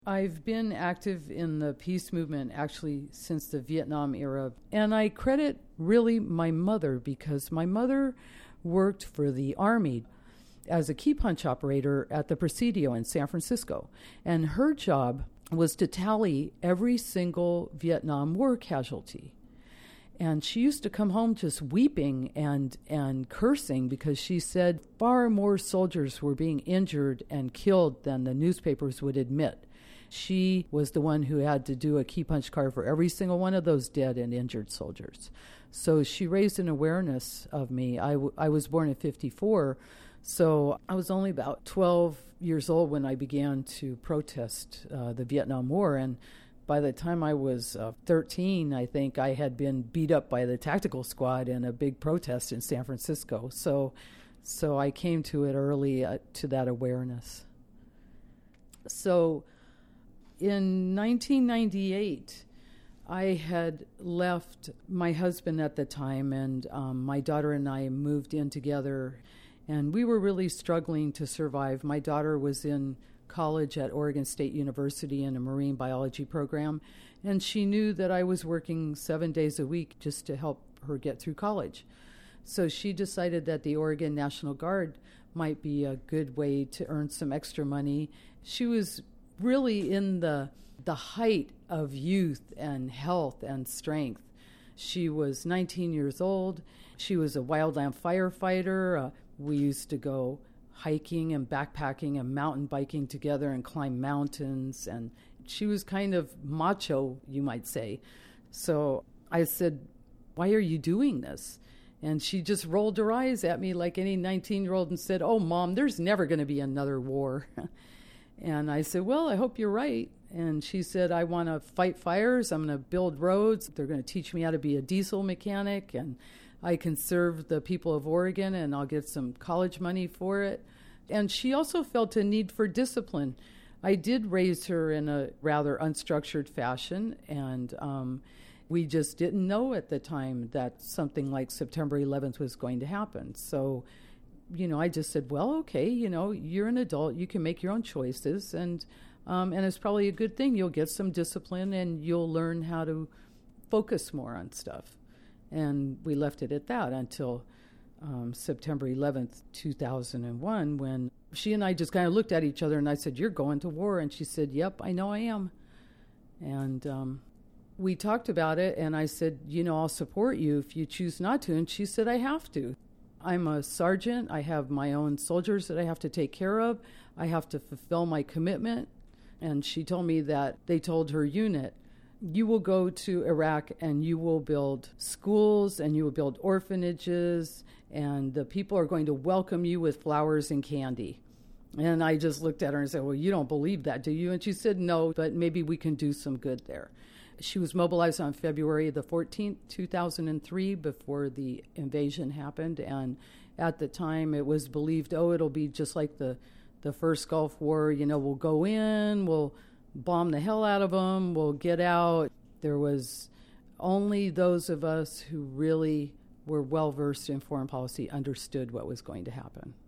I've been active in the peace movement actually since the Vietnam era, and I credit really my mother because my mother worked for the Army as a key punch operator at the Presidio in San Francisco, and her job was to tally every single Vietnam War casualty. And she used to come home just weeping and cursing because she said far more soldiers were being injured and killed than the newspapers would admit. She was the one who had to do a key punch card for every single one of those dead and injured soldiers. So she raised an awareness of me. I was born in 1954, so I was only about 12 years old when I began to protest the Vietnam War. And by the time I was 13, I think I had been beat up by the tactical squad in a big protest in San Francisco. So I came to it early, to that awareness. So in 1998, I had left my husband at the time, and my daughter and I moved in together, and we were really struggling to survive. My daughter was in college at Oregon State University in a marine biology program, and she knew that I was working 7 days a week just to help her get through college. So she decided that the Oregon National Guard might be a good way to earn some extra money. She was really in the height of youth and health and strength. She was 19 years old. She was a wildland firefighter. We used to go hiking and backpacking and mountain biking together and climb mountains. And she was kind of macho, you might say. So I said, "Why are you doing this?" And she just rolled her eyes at me like any 19-year-old and said, "Oh, Mom, there's never going to be another war." And I said, "Well, I hope you're right." And she said, "I want to fight fires. I'm going to build roads. They're going to teach me how to be a diesel mechanic, and I can serve the people of Oregon, and I'll get some college money for it." And she also felt a need for discipline. I did raise her in a rather unstructured fashion, and we just didn't know at the time that something like September 11th was going to happen. So, I just said, "Well, okay, you're an adult. You can make your own choices, and it's probably a good thing. You'll get some discipline, and you'll learn how to focus more on stuff." And we left it at that until September 11th, 2001, when she and I just kind of looked at each other, and I said, "You're going to war?" And she said, "Yep, I know I am." And we talked about it, and I said, "I'll support you if you choose not to." And she said, "I have to. I'm a sergeant. I have my own soldiers that I have to take care of. I have to fulfill my commitment." And she told me that they told her unit, "You will go to Iraq and you will build schools and you will build orphanages, and the people are going to welcome you with flowers and candy." And I just looked at her and said, "Well, you don't believe that, do you?" And she said, "No, but maybe we can do some good there." She was mobilized on February the 14th, 2003, before the invasion happened. And at the time, it was believed, it'll be just like the first Gulf War. We'll go in, we'll bomb the hell out of them, we'll get out. There was only those of us who really were well-versed in foreign policy understood what was going to happen.